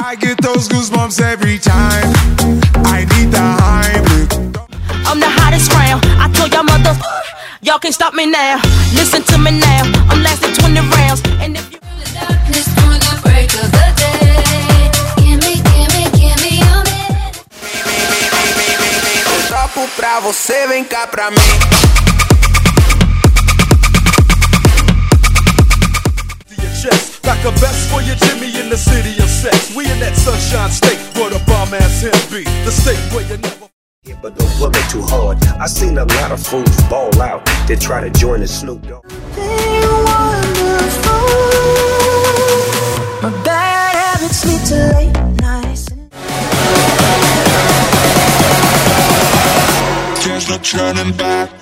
I get those goosebumps every time. I need the Heimlich. I'm the hottest round. I told y'all mother, y'all can't stop me now. Listen to me now. I'm lasting 20 rounds. And if you the darkness through the break of the day, give me a minute. Eu topo pra você, vem cá pra mim. Chest, like a vest for your Jimmy in the city of sex. We in that sunshine state where the bomb ass him be. The state where you never. Yeah, but the woman too hard. I seen a lot of fools ball out. They try to join the Snoop Dogg. My bad habits lead to late nights. There's no turning back.